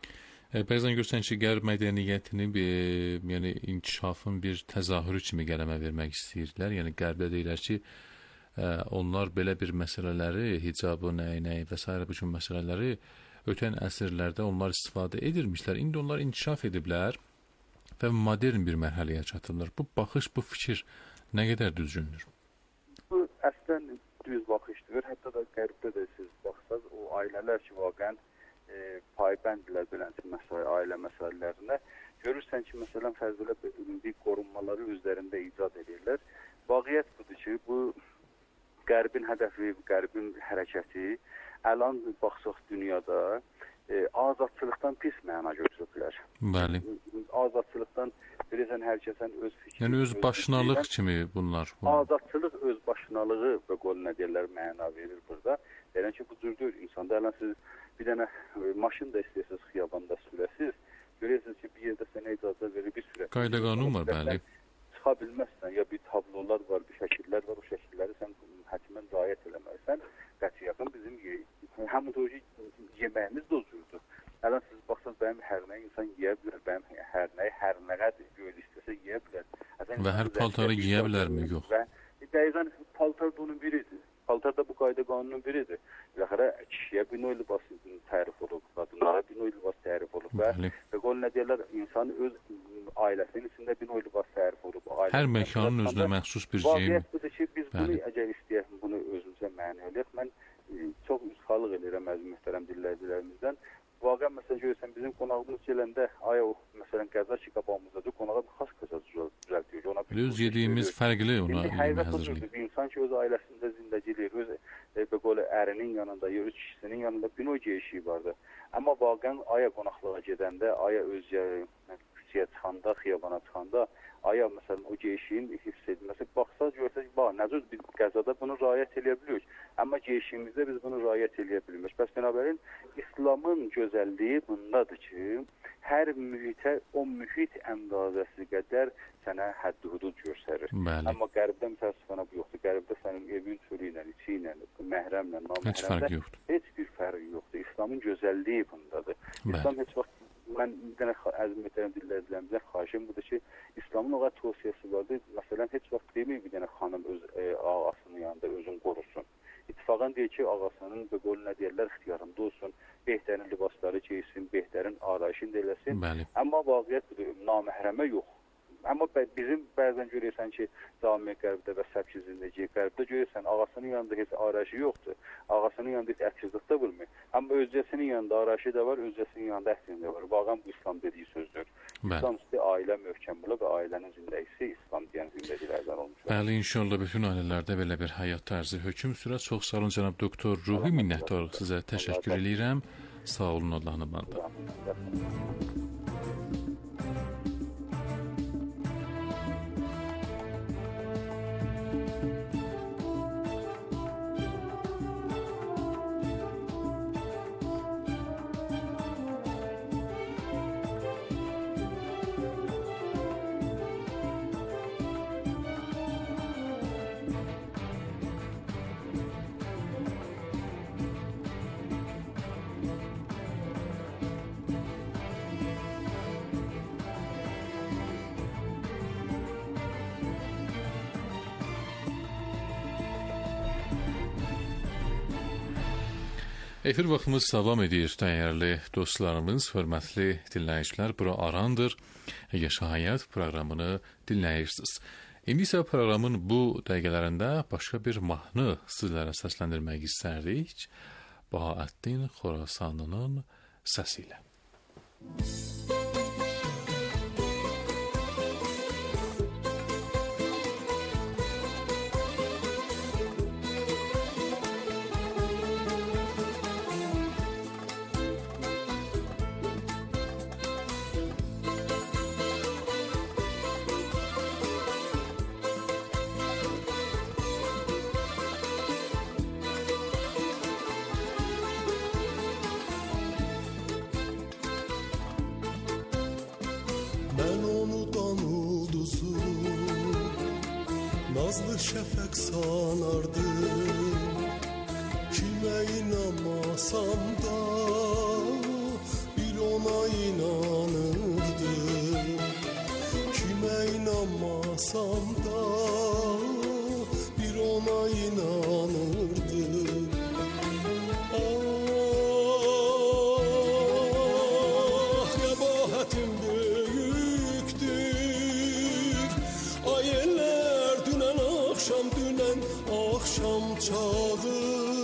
Bəzən görürsən ki, qərb mədəniyyətini bir, yəni inkişafın bir təzahürü kimi qələmə vermək istəyirlər. Yəni qərbdə deyirlər ki, onlar belə bir məsələləri, hicabı, nəyi, nəyi və s. bu kimi məsələləri ötən əsrlərdə onlar istifadə edirmişlər. İndi onlar inkişaf ediblər və modern bir mərhələyə çatırlar. Bu baxış, bu fikir nə qədər düzgündür? Bu əslən düz baxışdır. Hətta da qərbdə də siz baxsaq, o ailələr ki, vaqən e, paybəndilər beləncə məsələ, ailə məsələlərinə görürsən ki, məsələn, fərzilə bir qorunmaları üzərində icad edirlər. Vaqiət budur ki, bu qərbin hədəfi, qərbin hərəkəti əlan baxsaq dünyada e, azadçılıqdan pis məna götürüblər. Bəli. Azadçılıqdan bilirsən, hər kəsən öz fikri. Yəni öz başınalıq öz kimi bunlar. Azadçılıq öz başınalığı və qol nə deyirlər məna verir burada. Yəni ki, bu cür deyil. İnsanda əlan siz bir dənə e, maşın da istəyirsiniz, xiyabanda sürəsiz. Görürsünüz ki, bir yerdə sənə icazə verir, bir sürəsiz. Qayda qanun var, bəli. Çıxa bilməzsən, ya bir tablolar var, bir şəkillər var, o şəkilləri sən həkimən rayət eləməlisən. Qəti yaxın bizim həmin o yeməyimiz də o cürdür. Ələn siz baxsınız, bənim hər nəyi insan yeyə bilər, bənim hər nəyi, hər nə qədər göl istəsə yeyə bilər. Və hər paltarı yeyə bilərmi? Yox. Və dəqiqən paltar da onun biridir. Paltarda bu qayda qanunun biridir. Biləxərə kişiyə bir növ libas tərif olub, qadınlara bir növ libas tərif olub və belə nə deyirlər, insan öz ailəsinin içində bir növ libas tərif olub. Hər məkanın özünə məxsus bir geyim. Vaqiət budur ki, biz bunu əgər istəyək, bunu özümüzə məna eləyək. Mən çox üzxalıq edirəm əziz möhtərəm dinləyicilərimizdən. Vaqə məsələn görürsən, bizim qonağımız gələndə aya o məsələn qəza ki qabağımızdadır, qonağa bir xas qəza düzəltiyor. Ona öz yediyimiz fərqli ona hazırlayır. Bir insan ki öz ailəsində zindəcilik, öz belə ərinin yanında, ya öz kişisinin yanında bir növ geyişiyi vardı. Amma vaqən aya qonaqlığa gedəndə, aya öz küçəyə çıxanda, xiyabana çıxanda, aya məsələn o geyişiyin hiss edilməsi, baxsaq görsək, bax, nəcür biz qəzada bunu rayət eləyə bilirik. Amma geyişimizdə biz bunu rayət eləyə bilmirik. Bəs binabərin İslamın gözəlliyi bundadır ki, hər mühitə, o mühit əndazəsi qədər sənə həddi hudud göstərir. Bəli. Amma qərbdə mütəəssifənə bu yoxdur. Qərbdə sənin evin türü ilə, içi ilə, məhrəmlə, naməhrəmlə heç bir fərqi yoxdur. İslamın gözəlliyi bundadır. Bəli. İslam heç vaxt, mən bir dənə əziz möhtərəm dinləyicilərimizdən xahişim budur ki, İslamın o qədər tövsiyəsi vardır. Məsələn, heç vaxt demir bir dənə xanım öz e, ağasının yanında özünü qorusun. İttifaqan deyir ki, ağasının və qolu nə deyirlər, ixtiyarında olsun, behtərin libasları geysin, behtərin arayışını eləsin. Bəli. Amma vaqiət budur, naməhrəmə yox. Amma bizim bəzən görürsən ki, cami qərbdə və səbki zindəki qərbdə görürsən, ağasının yanında heç arayışı yoxdur. Ağasının yanında heç əksizlik də bilmir. Amma özcəsinin yanında arayışı da var, özcəsinin yanında əksizlik də var. Vaqan bu İslam dediyi sözdür. Bəli. İslam üstü ailə möhkəmliyi və ailənin zindəgisi İslam deyən zindəgilərdən olmuş. Bəli, inşallah bütün ailələrdə belə bir həyat tərzi hökm sürər. Çox sağ olun cənab doktor. Ruhi minnətdarlıq sizə təşəkkür edirəm. Sağ olun, Allahın amanında. Efir vaxtımız davam edir, dəyərli dostlarımız, hörmətli dinləyicilər. Bura Arandır, Yaşa Həyat proqramını dinləyirsiniz. İndi isə proqramın bu dəqiqələrində başqa bir mahnı sizlərə səsləndirmək istərdik. Bahaəddin Xorasanlının səsi ilə. Nazlı şəfəq sanardım, kimə inanmasam da bir ona inanırdım. Kimə inanmasam da bir ona inanırdım. Ah, qəbahətim böyükdür, ay eller dünən axşam, dünən axşam çağı.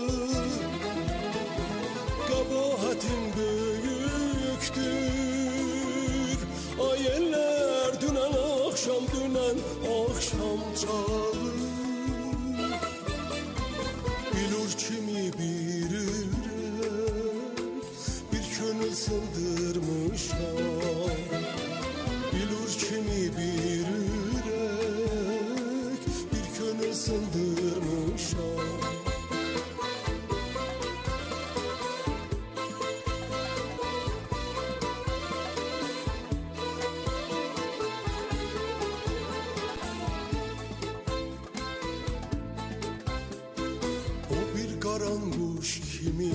Qəbahətim böyükdür, ay eller dünən axşam, dünən axşam çağı. Bilur kimi bir ürək, bir könül sındırmışam. Bilur kimi bir ürək, bir könül sındırmışam. O bir qaranquş kimi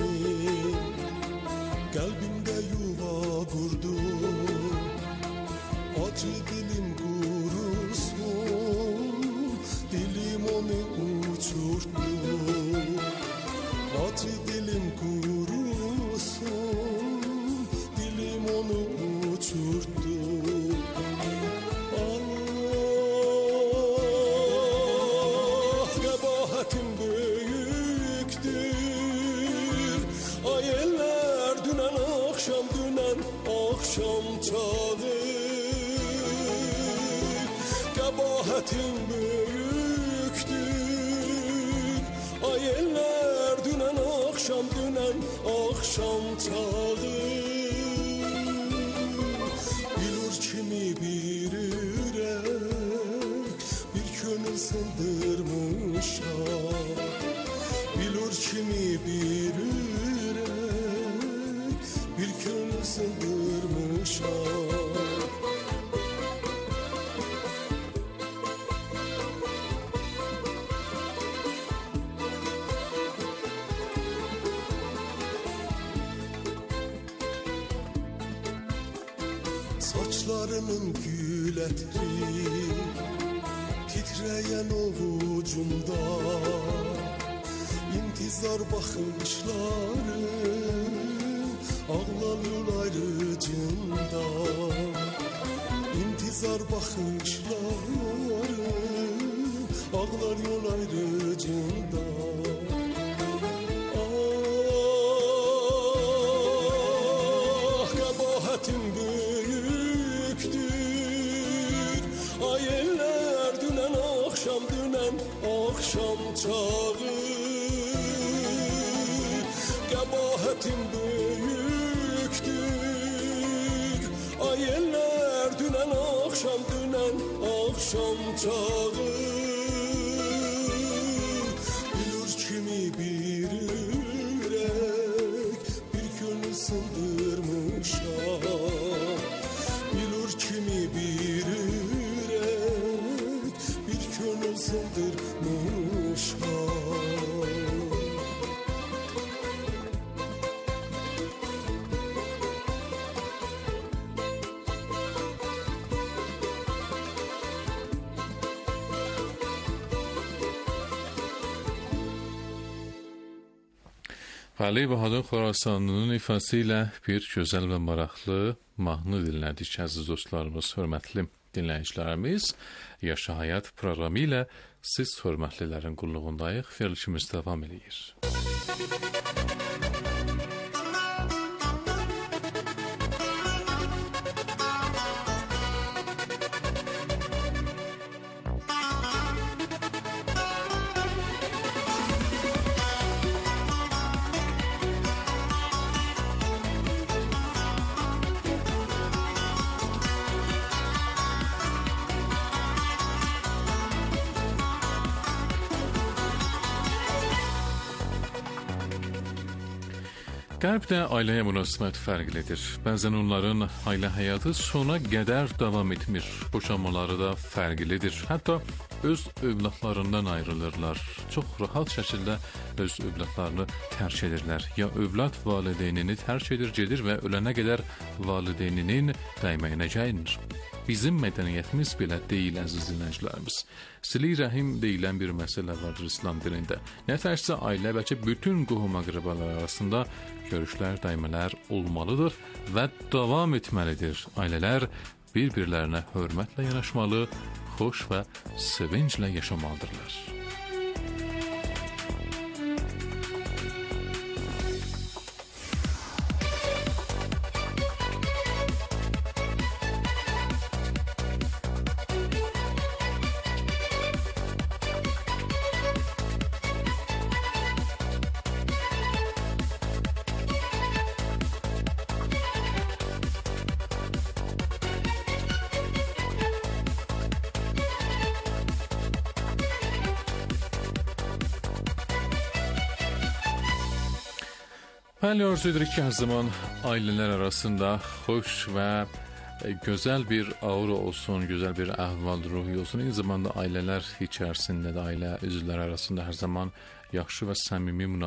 qəlbimdə yuva qurdu. Acı dilim qurusun, dilim onu uçurtdu. Qəbahatim böyükdür. Ay eller dünən axşam, dünən axşam çağı. Bilur kimi bir ürək, bir könül sındırmışam. Bilur kimi bir ürək, bir könül sındırmışam. Saçlarının gül ətri titrəyən ovucumda, intizar baxışlarım ağlar yol ayrıcında. İntizar baxışlarım ağlar yol ayrıcında. Ah, qəbahatim böyükdür. Ay eller dünən axşam, dünən axşam çağı. Qəbahatim böyükdür. Ay eller dünən axşam, dünən axşam çağı. Bilur kimi bir ürək, bir könül sındırmışam. Bilur kimi bir ürək, bir könül sındırmışam. Ali Bahadır Xorasanlının ifası ilə bir gözəl və maraqlı mahnı dinlədik əziz dostlarımız, hörmətli dinləyicilərimiz. Yaşa Həyat proqramı ilə siz hörmətlilərin qulluğundayıq, verilişimiz davam edir. Qərbdə ailəyə münasibət fərqlidir. Bəzən onların ailə həyatı sona qədər davam etmir. Boşanmaları da fərqlidir. Hətta öz övladlarından ayrılırlar. Çox rahat şəkildə öz övladlarını tərk edirlər. Ya övlad valideynini tərk edir, gedir və ölənə qədər valideyninin dəyməyinə gəlinir. Bizim mədəniyyətimiz belə deyil, əziz dinləyicilərimiz. Sili rəhim deyilən bir məsələ vardır İslam dilində. Nətərsə ailə bəlkə bütün qohum-əqrəbalar arasında görüşlər, dəymələr olmalıdır və davam etməlidir. Ailələr bir-birlərinə hörmətlə yanaşmalı, xoş və sevinclə yaşamalıdırlar. Bəli, arzu edirik ki, hər zaman ailələr arasında xoş və gözəl bir aura olsun, gözəl bir əhval-ruhi olsun. Eyni zamanda ailələr içərisində də ailə üzvləri arasında hər zaman yaxşı və səmimi münasibət